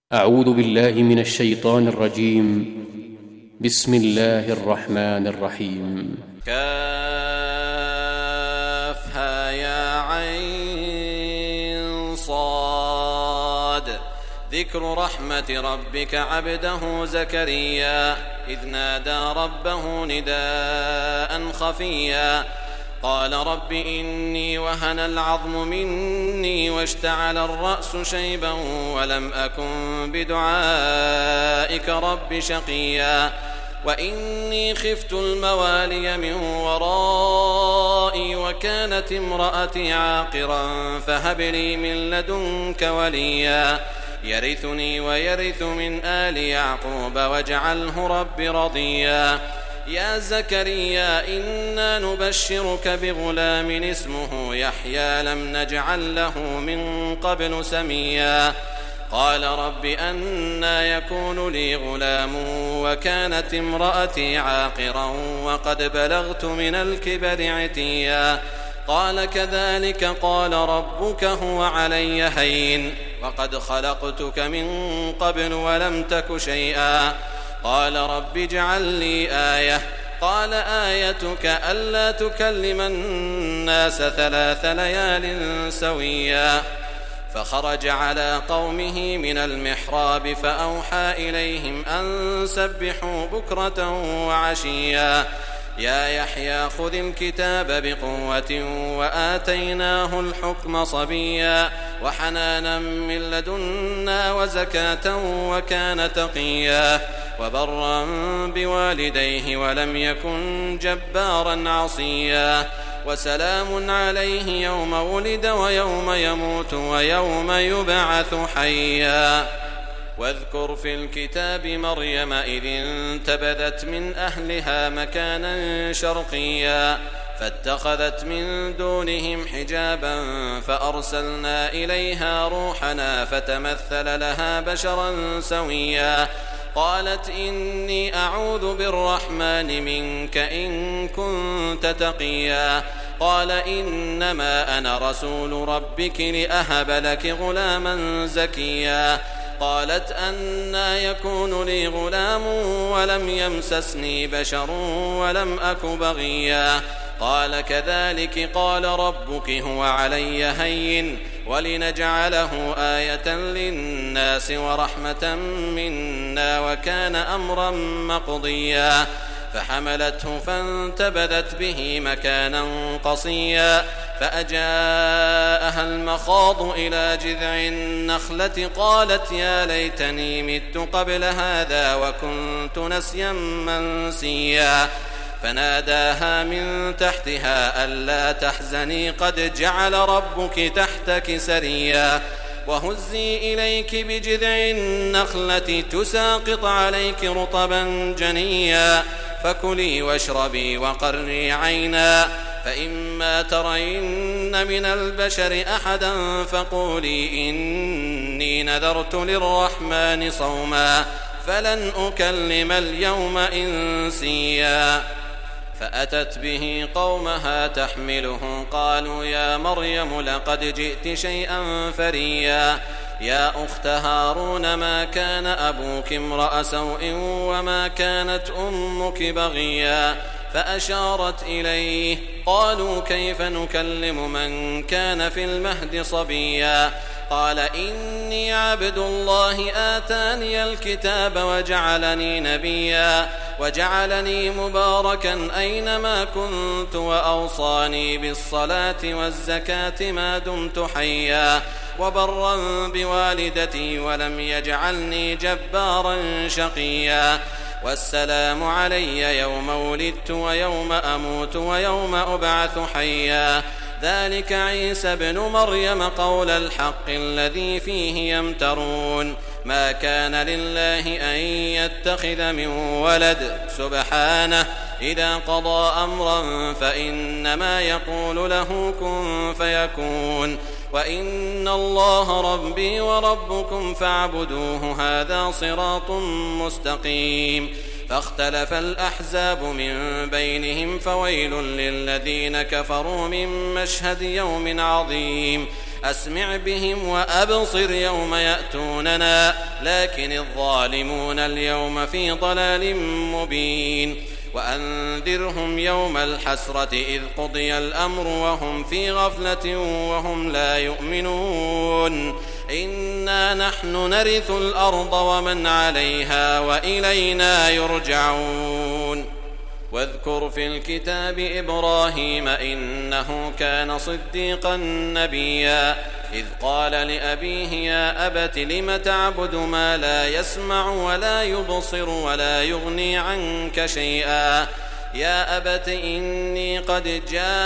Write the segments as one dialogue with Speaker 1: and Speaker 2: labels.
Speaker 1: أعوذ بالله من الشيطان الرجيم. بسم الله الرحمن الرحيم.
Speaker 2: كافها يا عين صاد. ذكر رحمة ربك عبده زكريا إذ نادى ربه نداء خفيا قال رب إني وهن العظم مني واشتعل الرأس شيبا ولم أكن بدعائك رب شقيا وإني خفت الموالي من ورائي وكانت امرأتي عاقرا فهب لي من لدنك وليا يرثني ويرث من آل يعقوب واجعله رب رضيا يا زكريا إنا نبشرك بغلام اسمه يحيى لم نجعل له من قبل سميا قال رب أنى يكون لي غلام وكانت امرأتي عاقرا وقد بلغت من الكبر عتيا قال كذلك قال ربك هو علي هين وقد خلقتك من قبل ولم تك شيئا قال رب اجعل لي آية قال آيتك ألا تكلم الناس 3 ليال سويا فخرج على قومه من المحراب فأوحى إليهم أن سبحوا بكرة وعشيا يا يحيى خذ الكتاب بقوة وآتيناه الحكم صبيا وحنانا من لدنا وزكاة وكان تقيا وبرا بوالديه ولم يكن جبارا عصيا وسلام عليه يوم ولد ويوم يموت ويوم يبعث حيا واذكر في الكتاب مريم إذ انتبذت من أهلها مكانا شرقيا فاتخذت من دونهم حجابا فأرسلنا إليها روحنا فتمثل لها بشرا سويا قالت إني أعوذ بالرحمن منك إن كنت تقيا قال إنما أنا رسول ربك لأهب لك غلاما زكيا قالت أنى يكون لي غلام ولم يمسسني بشر ولم أك بغيا قال كذلك قال ربك هو علي هين ولنجعله آية للناس ورحمة منا وكان أمرا مقضيا فحملته فانتبذت به مكانا قصيا فأجاءها المخاض إلى جذع النخلة قالت يا ليتني مت قبل هذا وكنت نسيا منسيا فناداها من تحتها ألا تحزني قد جعل ربك تحتك سريا وهزي إليك بجذع النخلة تساقط عليك رطبا جنيا فكلي واشربي وقري عينا فإما ترين من البشر أحدا فقولي إني نذرت للرحمن صوما فلن أكلم اليوم إنسيا فأتت به قومها تحمله قالوا يا مريم لقد جئت شيئا فريا يا أخت هارون ما كان أبوك امرأ سوء وما كانت أمك بغيا فأشارت إليه قالوا كيف نكلم من كان في المهد صبيا قال إني عبد الله آتاني الكتاب وجعلني نبيا وجعلني مباركا أينما كنت وأوصاني بالصلاة والزكاة ما دمت حيا وبرا بوالدتي ولم يجعلني جبارا شقيا والسلام علي يوم ولدت ويوم أموت ويوم أبعث حيا ذلك عيسى بن مريم قول الحق الذي فيه يمترون ما كان لله أن يتخذ من ولد سبحانه إذا قضى أمرا فإنما يقول له كن فيكون وإن الله ربي وربكم فاعبدوه هذا صراط مستقيم فاختلف الأحزاب من بينهم فويل للذين كفروا من مشهد يوم عظيم أسمع بهم وأبصر يوم يأتوننا لكن الظالمون اليوم في ضلال مبين وأنذرهم يوم الحسرة إذ قضي الأمر وهم في غفلة وهم لا يؤمنون إنا نحن نرث الأرض ومن عليها وإلينا يرجعون واذكر في الكتاب إبراهيم إنه كان صديقا نبيا إذ قال لأبيه يا أبت لم تعبد ما لا يسمع ولا يبصر ولا يغني عنك شيئا يا أبت إني قد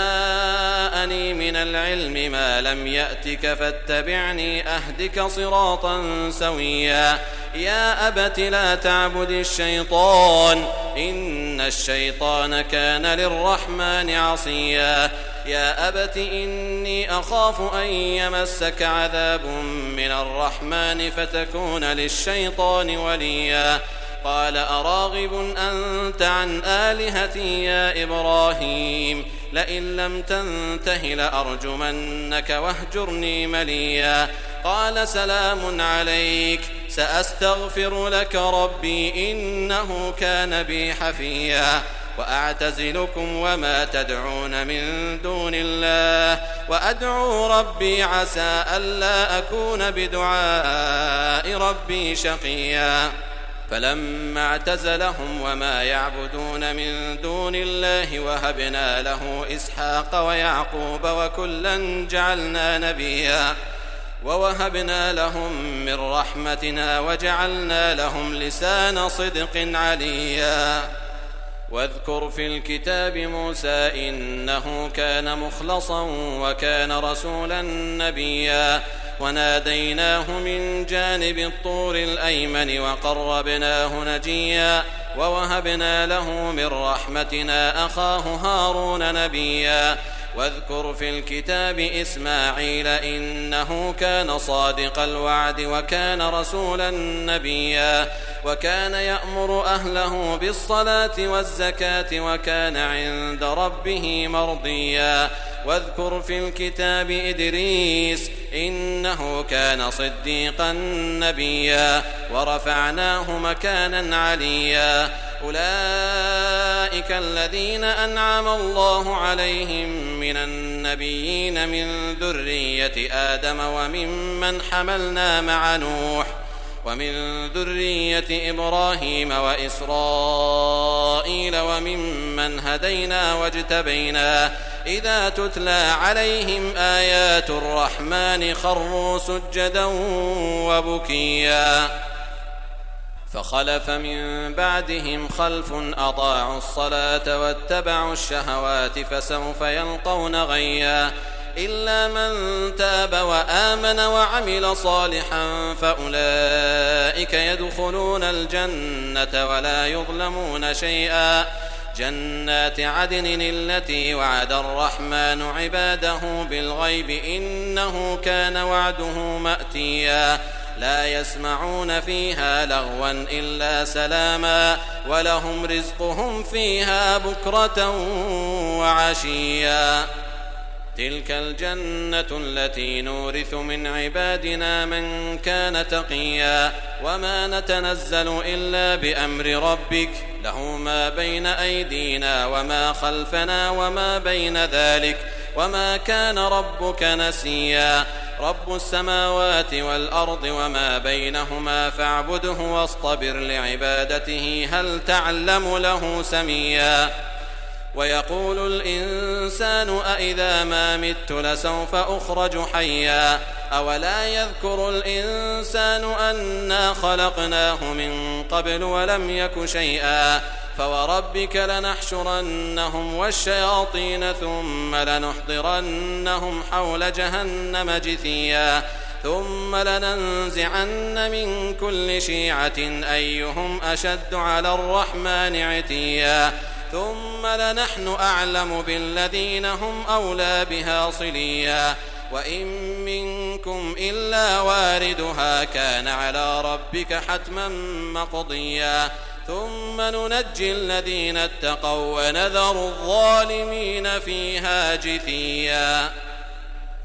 Speaker 2: جاءني من العلم ما لم يأتك فاتبعني أهدك صراطا سويا يا أبت لا تعبد الشيطان إن الشيطان كان للرحمن عصيا يا أبت إني أخاف أن يمسك عذاب من الرحمن فتكون للشيطان وليا قال أراغب أنت عن آلهتي يا إبراهيم لئن لم تنته لأرجمنك واهجرني مليا قال سلام عليك سأستغفر لك ربي إنه كان بي حفيا وأعتزلكم وما تدعون من دون الله وأدعو ربي عسى ألا أكون بدعاء ربي شقيا فلما اعتزلهم وما يعبدون من دون الله وهبنا له إسحاق ويعقوب وكلا جعلنا نبيا ووهبنا لهم من رحمتنا وجعلنا لهم لسان صدق عليا واذكر في الكتاب موسى إنه كان مخلصا وكان رسولا نبيا وناديناه من جانب الطور الأيمن وقربناه نجيا ووهبنا له من رحمتنا أخاه هارون نبيا واذكر في الكتاب إسماعيل إنه كان صادق الوعد وكان رسولا نبيا وكان يأمر أهله بالصلاة والزكاة وكان عند ربه مرضيا واذكر في الكتاب إدريس إنه كان صديقا نبيا ورفعناه مكانا عليا أولئك الذين أنعم الله عليهم من النبيين من ذرية آدم وممن حملنا مع نوح ومن ذرية إبراهيم وإسرائيل وممن هدينا واجتبينا إذا تتلى عليهم آيات الرحمن خروا سجدا وبكيا فخلف من بعدهم خلف أضاعوا الصلاة واتبعوا الشهوات فسوف يلقون غيا إلا من تاب وآمن وعمل صالحا فأولئك يدخلون الجنة ولا يظلمون شيئا جنات عدن التي وعد الرحمن عباده بالغيب إنه كان وعده مأتيا لا يسمعون فيها لغوا إلا سلاما ولهم رزقهم فيها بكرة وعشيا تلك الجنة التي نورث من عبادنا من كان تقيا وما نتنزل إلا بأمر ربك له ما بين أيدينا وما خلفنا وما بين ذلك وما كان ربك نسيا رب السماوات والأرض وما بينهما فاعبده واصطبر لعبادته هل تعلم له سميا ويقول الإنسان أإذا ما مت لسوف أخرج حيا أولا يذكر الإنسان أنا خلقناه من قبل ولم يك شيئا فوربك لنحشرنهم والشياطين ثم لنحضرنهم حول جهنم جثيا ثم لننزعن من كل شيعة أيهم أشد على الرحمن عتيا ثم لنحن أعلم بالذين هم أولى بها صليا وإن منكم إلا واردها كان على ربك حتما مقضيا ثم ننجي الذين اتقوا ونذر الظالمين فيها جثيا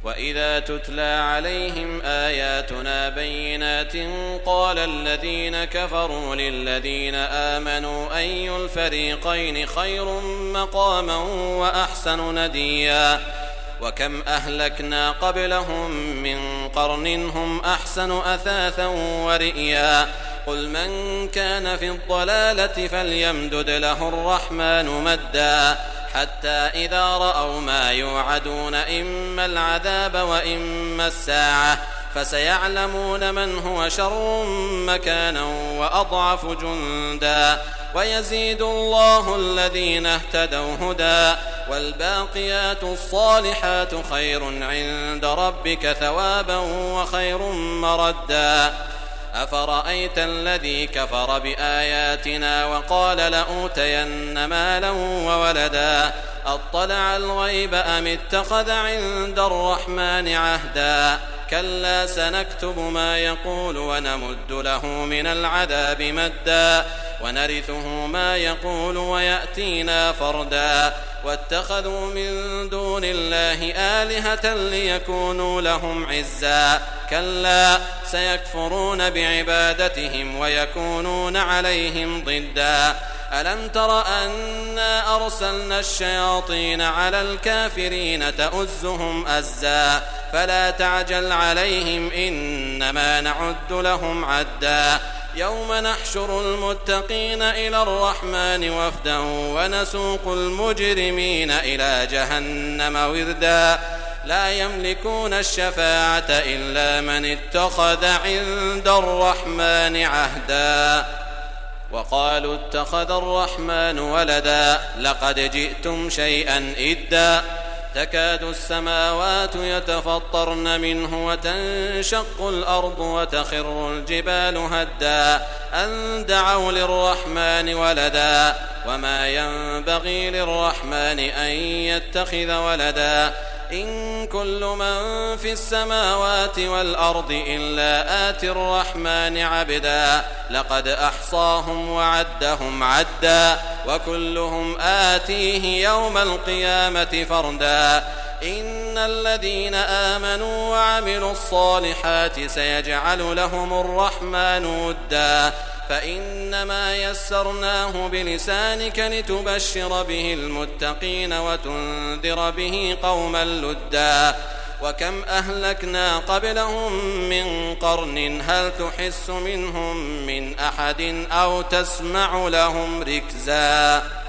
Speaker 2: وإذا تتلى عليهم آياتنا بينات قال الذين كفروا للذين آمنوا أي الفريقين خير مقاما وأحسن نديا وكم أهلكنا قبلهم من قرن هم أحسن أثاثا ورئيا قل من كان في الضلالة فليمدد له الرحمن مدا حتى إذا رأوا ما يوعدون إما العذاب وإما الساعة فسيعلمون من هو شر مكانا وأضعف جندا ويزيد الله الذين اهتدوا هدى والباقيات الصالحات خير عند ربك ثوابا وخير مردا أفرأيت الذي كفر بآياتنا وقال لأوتين مالا وولدا أطلع الغيب أم اتخذ عند الرحمن عهدا كلا سنكتب ما يقول ونمد له من العذاب مدا ونرثه ما يقول ويأتينا فردا واتخذوا من دون الله آلهة ليكونوا لهم عزا كلا سيكفرون بعبادتهم ويكونون عليهم ضدا ألم تر أنا أرسلنا الشياطين على الكافرين تؤزهم أزا فلا تعجل عليهم إنما نعد لهم عدا يوم نحشر المتقين إلى الرحمن وفدا ونسوق المجرمين إلى جهنم وردا لا يملكون الشفاعة إلا من اتخذ عند الرحمن عهدا وقالوا اتخذ الرحمن ولدا لقد جئتم شيئا إدا تكاد السماوات يتفطرن منه وتنشق الأرض وتخر الجبال هدا أن دعوا للرحمن ولدا وما ينبغي للرحمن أن يتخذ ولدا إن كل من في السماوات والأرض إلا آتي الرحمن عبدا لقد أحصاهم وعدهم عدا وكلهم آتيه يوم القيامة فردا إن الذين آمنوا وعملوا الصالحات سيجعل لهم الرحمن ودا فإنما يسرناه بلسانك لتبشر به المتقين وتنذر به قوما لدا وكم أهلكنا قبلهم من قرن هل تحس منهم من أحد أو تسمع لهم ركزا